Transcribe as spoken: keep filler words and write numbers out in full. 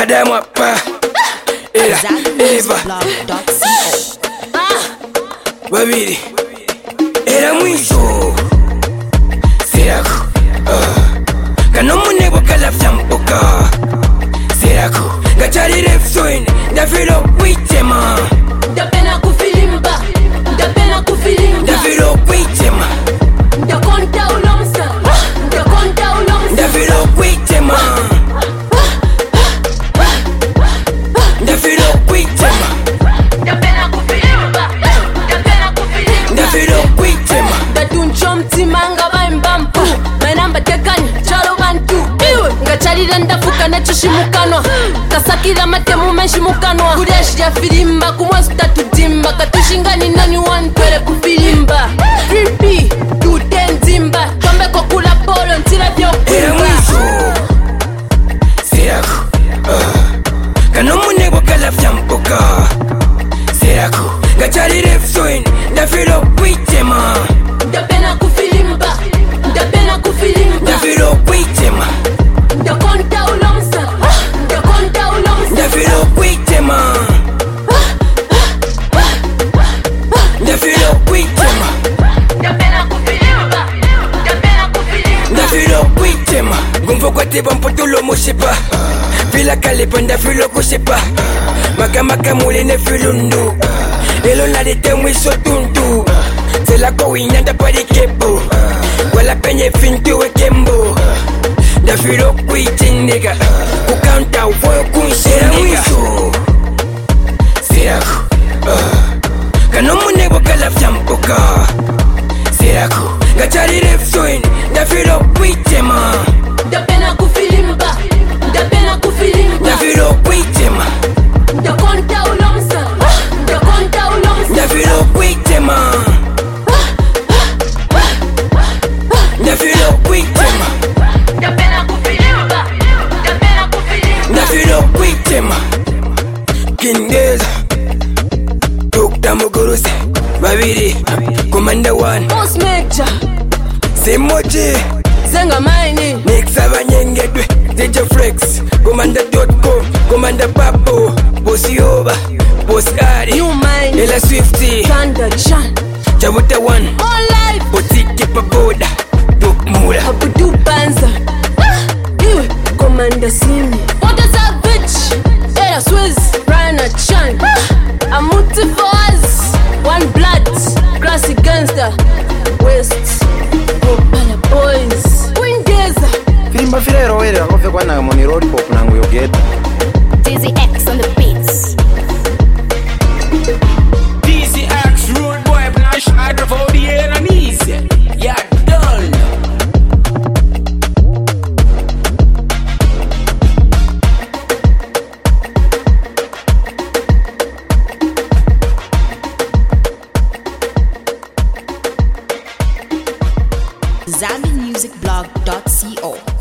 Adamu hapa Era, Eva Babiri Era mwisho Serako Kano munebo kalafya mpoka Serako Gachari refsoin Daviro witema Ndapena kufilimba Ndapena kufilimba Daviro witema Ndakonta ulomsa Ndakonta ulomsa Daviro witema Daviro witema Ndapena kufilimba Ndapena kufilimba Daviro witema Datuncho mtimanga baimbampu Mainamba tekani chalo bantu Iwe ngacharira ndafuka na chishimukanwa Kasakira matemu meshimukanwa Kureshi ya filimba kumwesu tatudimba Katushingani nani wankwele kufilimba Trippy, tutenzimba Tombe kokula polo ntira vyo Era kumba mwisho Serako Kano munebo kalafya mpoka Serako Gachari refsoin Daviro witema Ndapena kufilimba Ndapena kufilimba Daviro witema Ndakonta ulomsa Ndakonta ulomsa Daviro witema Daviro witema Ndapena kufilimba Ndapena kufilimba Daviro witema Gumvo kwa tiba mpotulo mushipa Vila kalipa ndafilo kushipa Maka maka muli ne filundu Elo na dite mwiso tuntu Sela ko winyanda pari kepo Wala penye fintu we kembo Daviro kwiti nigga Kukanta ufoyo kunshi nigga Serako Kano munebo kalafya mpoka Serako Gachari refsoin Daviro witema Ndapena kufilimba Ndapena kufilimba Daviro witema Ndakonta ulomsa Ndakonta ulomsa Daviro witema Daviro witema Ndapena kufilimba Ndapena kufilimba Daviro witema Kindeza Dokta Muguruse Babiri Komanda one Boss Major Simoji Zenga maini Mix abanyengedwe D J Flex Komanda dot com Komanda Papo Boss Yoba Boss Ari New mind Ela Swifty Thunder Chan Chabuta one All life Botiki Pagoda Dok Mura Abudu Banza Iwe Commander Simi What is that bitch? Ela Swizz Rana Chan Amuti for us One blood Classic gangster West Opala boys Windeza Filimba filero wele akove kwa na moni lollipop nangu yogeta Dizzy X on the beats. Dizzy X, rude boy, Nash, I drove out the air and easy. Yeah, done. Zambian Music Blog dot co